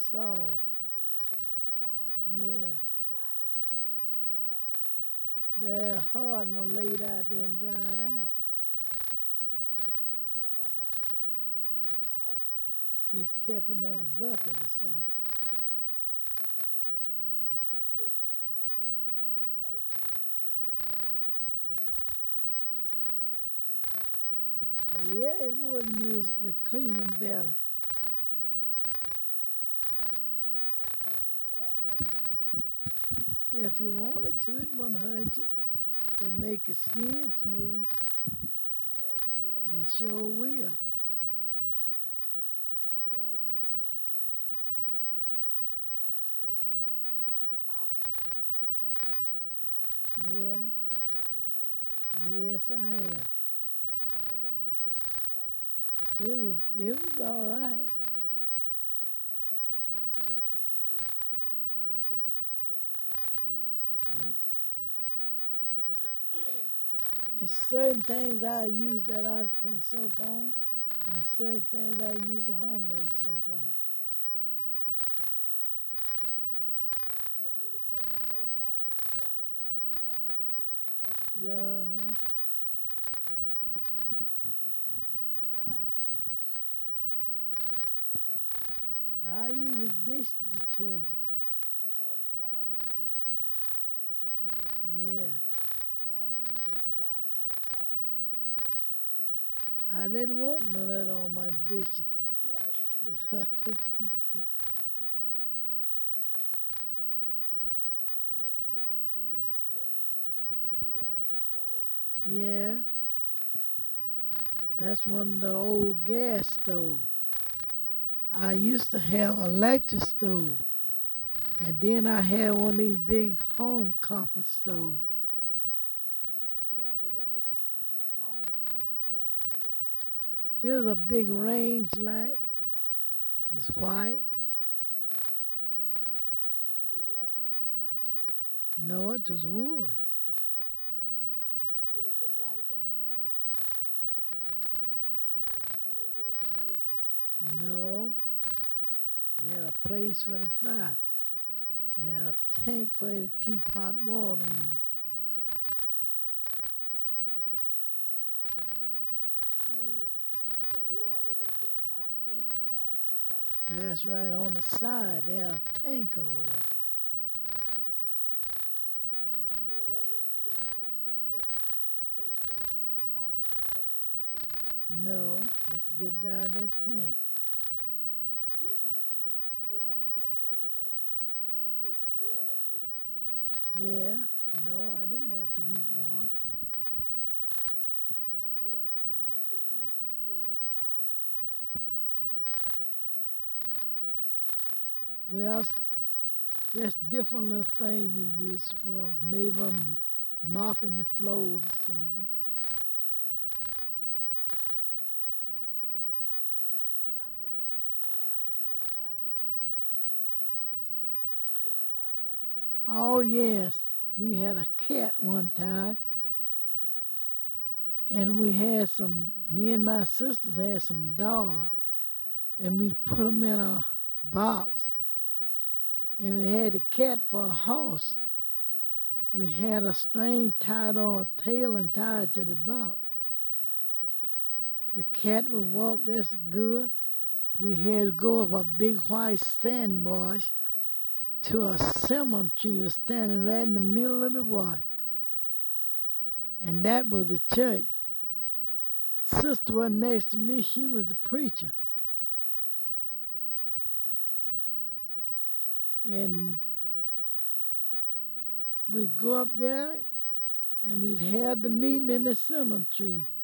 soft. Yes, if he was soft. Yeah. Why is some of it hard and some of it soft? They're hard and laid out there and dried out. Well, what happened to the soft soap? You kept it in a bucket or something. Well, does this kind of soap clean clothes better than the detergents they use today? But yeah, it would use it clean them better. Would you try taking a bath in it? If you wanted to, it wouldn't hurt you. It make your skin smooth. Oh, it will. It sure will. I've heard people mention a kind of soap called oxygen soap. Yeah. You ever used any of that? Yes, I have. How was it for cleaning clothes? It was all right. Which would you rather use, that oxygen soap or the homemade soap? It's certain things I use that artificial soap on, and certain things I use the homemade soap on. But you would say that both of them were better than the detergents that we use Yeah. today? What about for your dishes? I use a dish detergent. Oh, you've always used the dish detergent for the dishes. Yeah. So why didn't you use the last soap for the dishes? I didn't want none of that on my dishes. I noticed you have a beautiful kitchen. I just love the stove. Yeah. That's one of the old gas stoves. I used to have an electric stove. And then I had one of these big home comfort stoves. What was it like? The home comfort, what was it like? Here's a big range light. It's white. Was it electric or gas? No, it was wood. Did it look like this stove? Like the stove you have here now? Did it look like? No, it had a place for the fire. It had a tank for it to keep hot water in it. You mean the water would get hot inside the stove? That's right, on the side, they had a tank over there. Then that meant you didn't have to put anything on top of the stove to heat water. No, just get out of that tank. You didn't have to heat water anyway because I see a water heater over there. Yeah, no, I didn't have to heat water. Well, what did you mostly use this water for other than this tank? Well, there's different little things you use for maybe mopping the floors or something. Oh, I see. You started telling me something a while ago about your sister and a cat. What was that? Oh, yes, we had a cat one time, and me and my sisters had some dogs, and we put them in a box, and we had the cat for a horse. We had a string tied on a tail and tied to the box. The cat would walk this good. We had to go up a big white sandmarsh to a cemetery was standing right in the middle of the water. And that was the church. Sister was next to me, she was the preacher. And we'd go up there and we'd have the meeting in the cemetery.